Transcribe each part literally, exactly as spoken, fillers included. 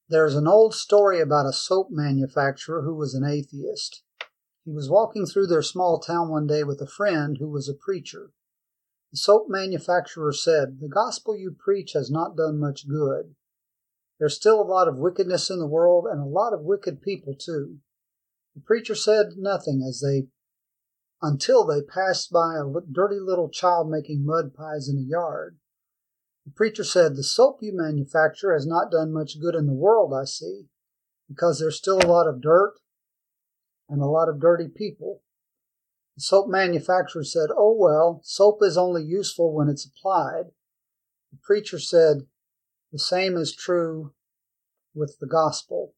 There's an old story about a soap manufacturer who was an atheist. He was walking through their small town one day with a friend who was a preacher. The soap manufacturer said, "The gospel you preach has not done much good. There's still a lot of wickedness in the world, and a lot of wicked people too." The preacher said nothing as they until they passed by a dirty little child making mud pies in a yard. The preacher said, "The soap you manufacture has not done much good in the world, I see, because there's still a lot of dirt and a lot of dirty people." The soap manufacturer said, "Oh well, soap is only useful when it's applied." The preacher said, "The same is true with the gospel."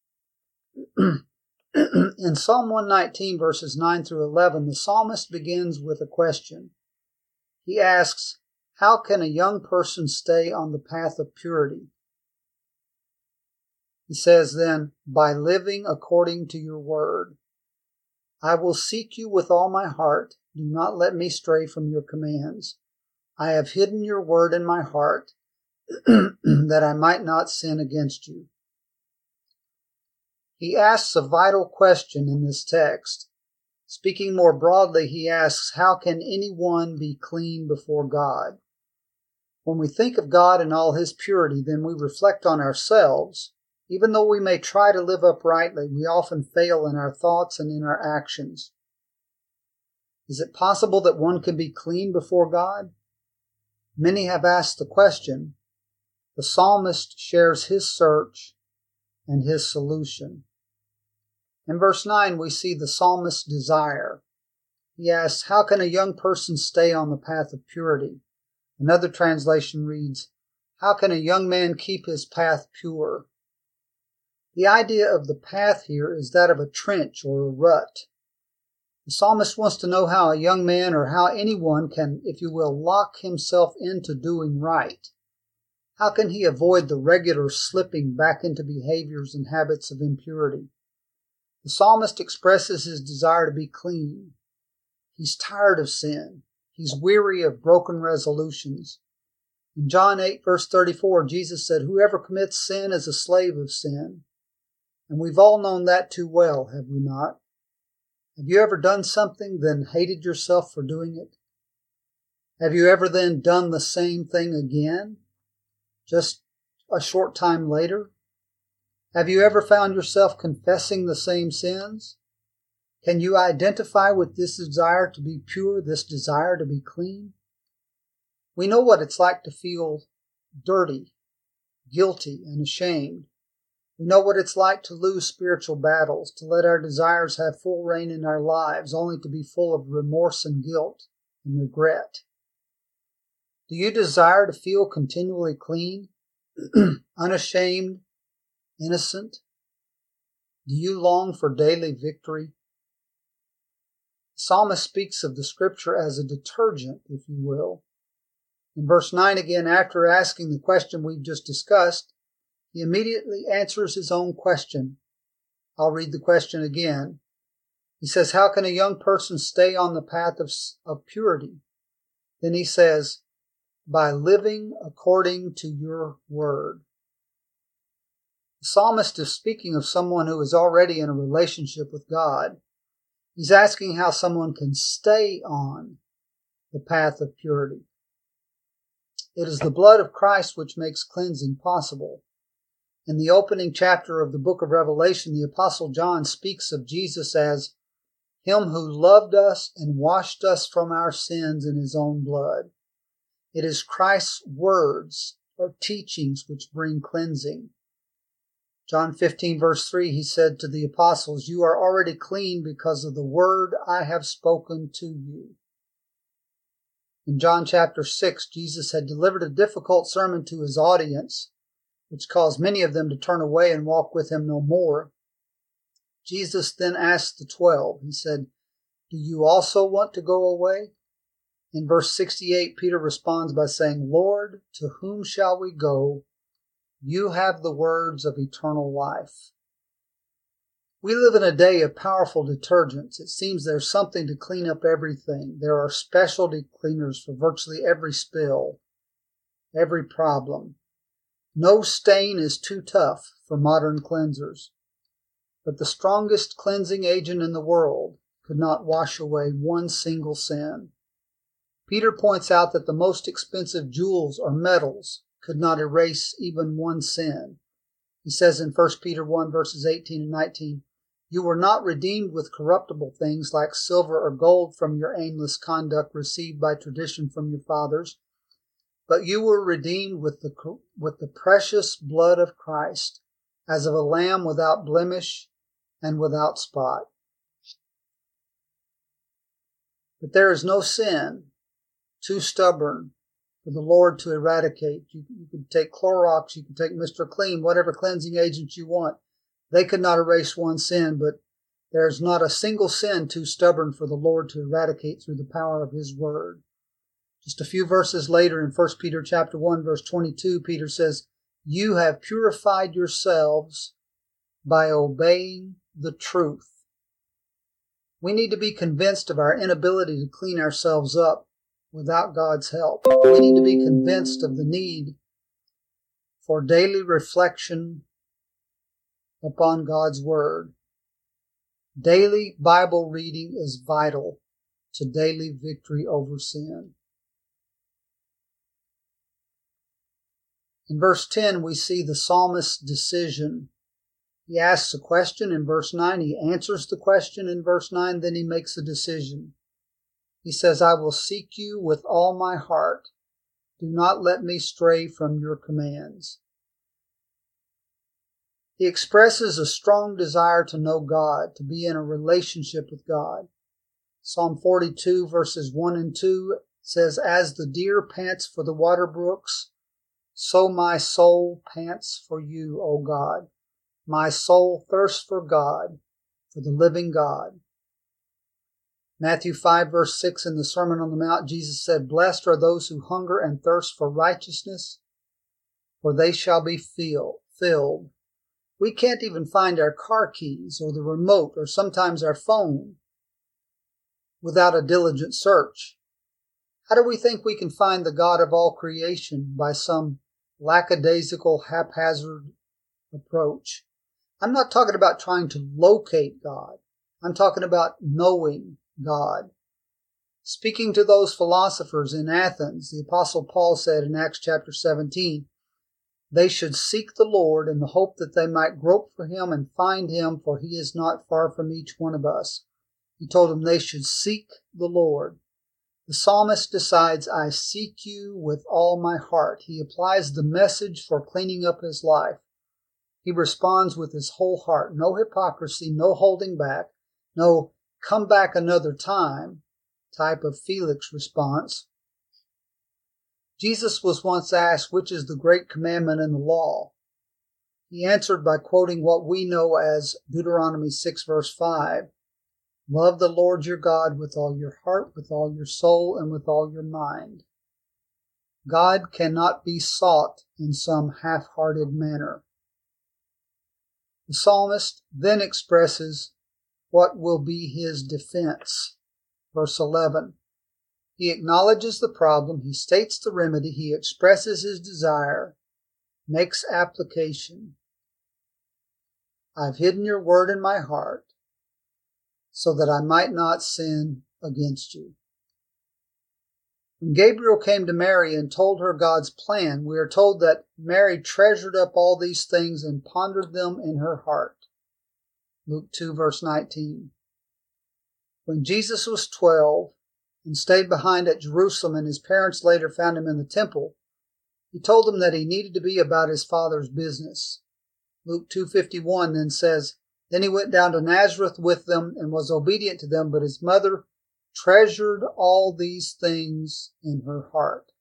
In Psalm one nineteen, verses nine through eleven, the psalmist begins with a question. He asks, "How can a young person stay on the path of purity?" He says then, "By living according to your word. I will seek you with all my heart. Do not let me stray from your commands. I have hidden your word in my heart, that I might not sin against you." He asks a vital question in this text. Speaking more broadly, he asks, how can anyone be clean before God? When we think of God in all his purity, then we reflect on ourselves. Even though we may try to live uprightly, we often fail in our thoughts and in our actions. Is it possible that one can be clean before God? Many have asked the question. The psalmist shares his search and his solution. In verse nine, we see the psalmist's desire. He asks, how can a young person stay on the path of purity? Another translation reads, how can a young man keep his path pure? The idea of the path here is that of a trench or a rut. The psalmist wants to know how a young man or how anyone can, if you will, lock himself into doing right. How can he avoid the regular slipping back into behaviors and habits of impurity? The psalmist expresses his desire to be clean. He's tired of sin. He's weary of broken resolutions. In John eight, verse thirty-four, Jesus said, "Whoever commits sin is a slave of sin." And we've all known that too well, have we not? Have you ever done something, then hated yourself for doing it? Have you ever then done the same thing again, just a short time later? Have you ever found yourself confessing the same sins? Can you identify with this desire to be pure, this desire to be clean? We know what it's like to feel dirty, guilty, and ashamed. We know what it's like to lose spiritual battles, to let our desires have full reign in our lives, only to be full of remorse and guilt and regret. Do you desire to feel continually clean, unashamed, innocent? Do you long for daily victory? The psalmist speaks of the scripture as a detergent, if you will. In verse nine again, after asking the question we've just discussed, he immediately answers his own question. I'll read the question again. He says, how can a young person stay on the path of, of purity? Then he says, by living according to your word. The psalmist is speaking of someone who is already in a relationship with God. He's asking how someone can stay on the path of purity. It is the blood of Christ which makes cleansing possible. In the opening chapter of the book of Revelation, the Apostle John speaks of Jesus as him who loved us and washed us from our sins in his own blood. It is Christ's words or teachings which bring cleansing. John fifteen, verse three, he said to the apostles, "You are already clean because of the word I have spoken to you." In John chapter six, Jesus had delivered a difficult sermon to his audience, which caused many of them to turn away and walk with him no more. Jesus then asked the twelve, he said, "Do you also want to go away?" In verse sixty-eight, Peter responds by saying, "Lord, to whom shall we go? You have the words of eternal life." We live in a day of powerful detergents. It seems there's something to clean up everything. There are specialty cleaners for virtually every spill, every problem. No stain is too tough for modern cleansers, but the strongest cleansing agent in the world could not wash away one single sin. Peter points out that the most expensive jewels or metals could not erase even one sin. He says in First Peter one, verses eighteen and nineteen, "You were not redeemed with corruptible things like silver or gold from your aimless conduct received by tradition from your fathers, but you were redeemed with the, with the precious blood of Christ, as of a lamb without blemish and without spot." But there is no sin too stubborn for the Lord to eradicate. You, you could take Clorox, you could take Mister Clean, whatever cleansing agents you want. They could not erase one sin, but there is not a single sin too stubborn for the Lord to eradicate through the power of His Word. Just a few verses later in First Peter chapter one, verse twenty-two, Peter says, "You have purified yourselves by obeying the truth." We need to be convinced of our inability to clean ourselves up without God's help. We need to be convinced of the need for daily reflection upon God's Word. Daily Bible reading is vital to daily victory over sin. In verse ten, we see the psalmist's decision. He asks a question in verse nine. He answers the question in verse nine. Then he makes a decision. He says, "I will seek you with all my heart. Do not let me stray from your commands." He expresses a strong desire to know God, to be in a relationship with God. Psalm forty-two, verses one and two says, "As the deer pants for the water brooks, so my soul pants for you, O God. My soul thirsts for God, for the living God." Matthew five, verse six, in the Sermon on the Mount, Jesus said, "Blessed are those who hunger and thirst for righteousness, for they shall be filled." We can't even find our car keys or the remote or sometimes our phone without a diligent search. How do we think we can find the God of all creation by some lackadaisical, haphazard approach? I'm not talking about trying to locate God. I'm talking about knowing God. Speaking to those philosophers in Athens, the Apostle Paul said in Acts chapter seventeen, they should seek the Lord in the hope that they might grope for Him and find Him, for He is not far from each one of us. He told them they should seek the Lord. The psalmist decides, "I seek you with all my heart." He applies the message for cleaning up his life. He responds with his whole heart. No hypocrisy, no holding back, no "come back another time" type of Felix response. Jesus was once asked which is the great commandment in the law. He answered by quoting what we know as Deuteronomy six, verse five. "Love the Lord your God with all your heart, with all your soul, and with all your mind." God cannot be sought in some half-hearted manner. The psalmist then expresses what will be his defense. Verse eleven. He acknowledges the problem, he states the remedy, he expresses his desire, makes application. "I've hidden your word in my heart so that I might not sin against you." When Gabriel came to Mary and told her God's plan, we are told that Mary treasured up all these things and pondered them in her heart. Luke two, verse nineteen. When Jesus was twelve and stayed behind at Jerusalem and his parents later found him in the temple, he told them that he needed to be about his Father's business. Luke two fifty-one then says, "Then he went down to Nazareth with them and was obedient to them, but his mother treasured all these things in her heart."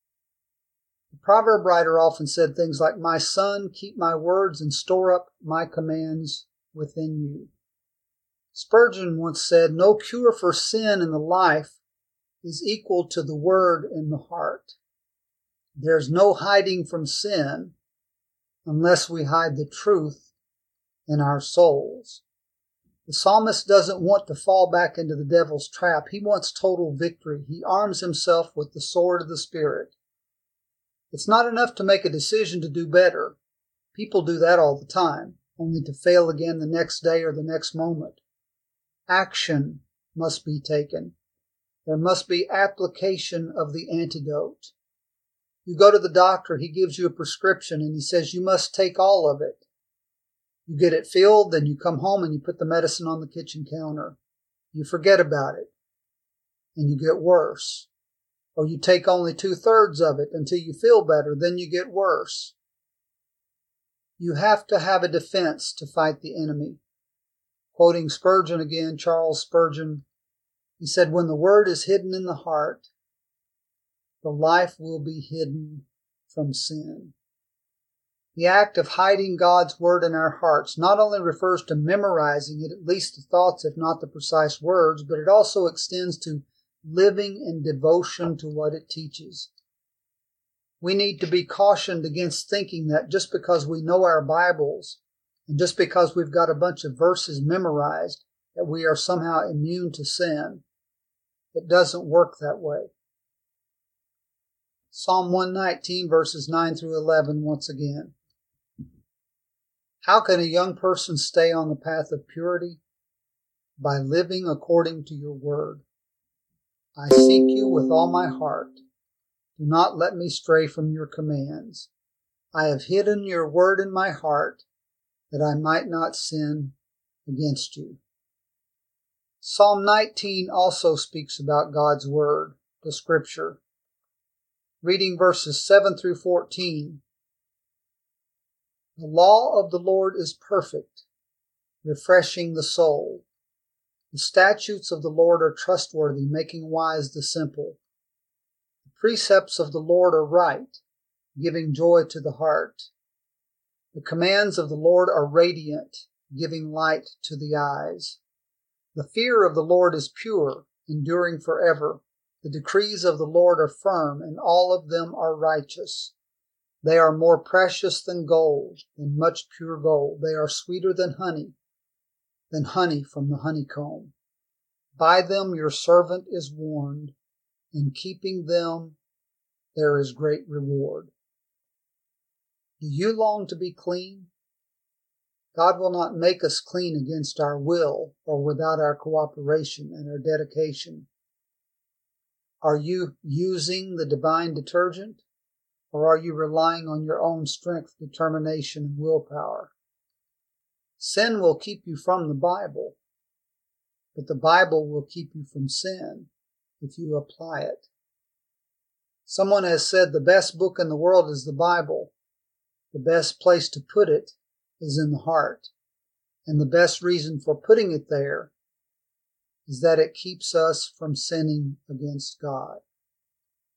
The proverb writer often said things like, "My son, keep my words and store up my commands within you." Spurgeon once said, "No cure for sin in the life is equal to the word in the heart." There's no hiding from sin unless we hide the truth in our souls. The psalmist doesn't want to fall back into the devil's trap. He wants total victory. He arms himself with the sword of the Spirit. It's not enough to make a decision to do better. People do that all the time, only to fail again the next day or the next moment. Action must be taken. There must be application of the antidote. You go to the doctor, he gives you a prescription, and he says you must take all of it. You get it filled, then you come home and you put the medicine on the kitchen counter. You forget about it, and you get worse. Or you take only two-thirds of it until you feel better, then you get worse. You have to have a defense to fight the enemy. Quoting Spurgeon again, Charles Spurgeon, he said, when the word is hidden in the heart, the life will be hidden from sin. The act of hiding God's word in our hearts not only refers to memorizing it, at least the thoughts, if not the precise words, but it also extends to living in devotion to what it teaches. We need to be cautioned against thinking that just because we know our Bibles and just because we've got a bunch of verses memorized, that we are somehow immune to sin. It doesn't work that way. Psalm one nineteen, verses nine through eleven, once again. How can a young person stay on the path of purity? By living according to your word. I seek you with all my heart. Do not let me stray from your commands. I have hidden your word in my heart, that I might not sin against you. Psalm nineteen also speaks about God's word, the scripture. Reading verses seven through fourteen. The law of the Lord is perfect, refreshing the soul. The statutes of the Lord are trustworthy, making wise the simple. The precepts of the Lord are right, giving joy to the heart. The commands of the Lord are radiant, giving light to the eyes. The fear of the Lord is pure, enduring forever. The decrees of the Lord are firm, and all of them are righteous. They are more precious than gold, than much pure gold. They are sweeter than honey, than honey from the honeycomb. By them your servant is warned. In keeping them there is great reward. Do you long to be clean? God will not make us clean against our will or without our cooperation and our dedication. Are you using the divine detergent, or are you relying on your own strength, determination, and willpower? Sin will keep you from the Bible, but the Bible will keep you from sin if you apply it. Someone has said the best book in the world is the Bible. The best place to put it is in the heart. And the best reason for putting it there is that it keeps us from sinning against God.